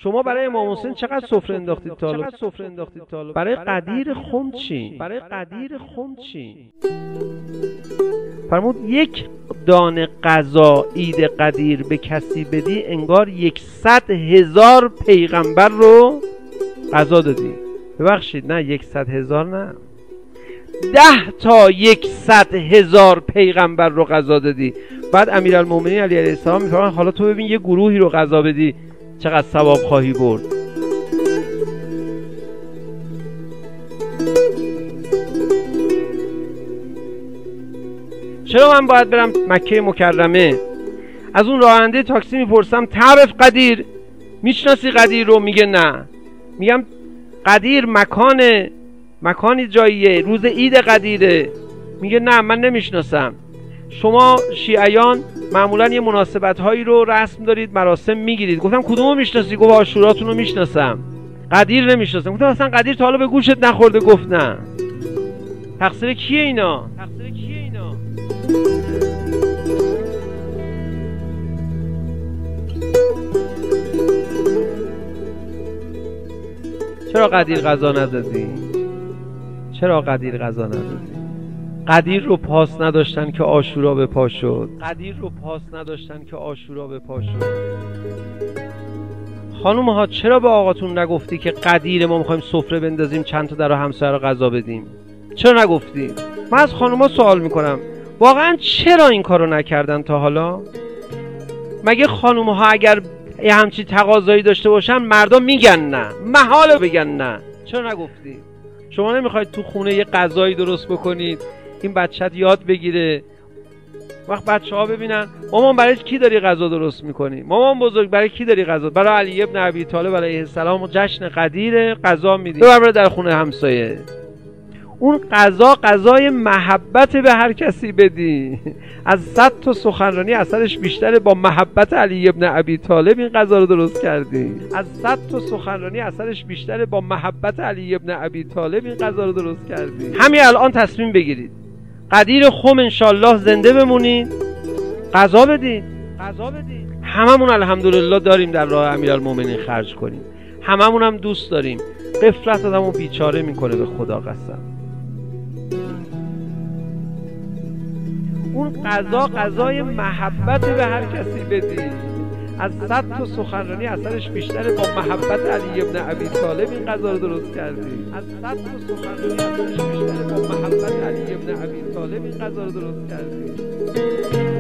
شما برای امام حسین چقدر سفره انداختید تا حالا؟ برای قدیر خم چی؟ فرمود یک دانه غذا عید قدیر به کسی بدی انگار 100,000 پیغمبر رو غذا دادی. ببخشید نه 100,000 نه 10 تا 100,000 پیغمبر رو غذا دادی. بعد امیرالمومنین علی علیه السلام میفرماید حالا تو ببین یه گروهی رو غذا بدی چقدر ثواب خواهی برد. چرا من باید برم مکه مکرمه؟ از اون راننده تاکسی میپرسم تعرف قدیر، میشناسی قدیر رو؟ میگه نه. میگم قدیر مکانی جاییه، روز عید قدیره. میگه نه من نمیشناسم. شما شیعیان معمولا یه مناسبت هایی رو رسم دارید، مراسم میگیرید. گفتم کدومو میشناسی؟ گفت عاشوراتون رو میشناسم، قدیر نمیشناسم. گفتم اصلا قدیر تا حالا به گوشت نخورده؟ گفت نه. تقصیر کیه اینا؟ چرا قدیر غذا ندادی؟ قدیر رو پاس نداشتن که عاشورا به پا شد. خانوم ها چرا به آقاتون نگفتی که قدیر ما میخوایم سفره بندازیم چند تا در و همسایه رو غذا بدیم؟ چرا نگفتی؟ من از خانوم ها سوال میکنم واقعا چرا این کارو نکردن تا حالا؟ مگه خانوم ها اگر یه همچین تقاضایی داشته باشن مردم میگن نه، محاله بگن نه؟ چرا نگفتی؟ شما نمیخواید تو خونه یه غذایی درست بکنید این بچت یاد بگیره؟ وقت بچه ها ببینن مامان برای کی داری غذا درست میکنی؟ مامان بزرگ برای کی داری غذا؟ برای علی ابن ابی طالب علیه السلام جشن قدیر غذا میدی، ببر در خونه همسایه. اون غذای محبت به هر کسی بدی. از 100 تا سخنرانی اثرش بیشتره، با محبت علی ابن ابی طالب این غذا رو درست کردی. همین الان تصمیم بگیرید قدیر خم انشالله زنده بمونید، غذا بدید. هممون الحمدلله داریم در راه امیرالمومنین خرج کنیم، هممون هم دوست داریم. غفلت آدمو بیچاره میکنه به خدا قسم. اون غذای محبت به هر کسی بدی. از 100 تا سخنرانی اثرش بیشتره، با محبت علی ابن ابی طالب این غذا رو درست کردی.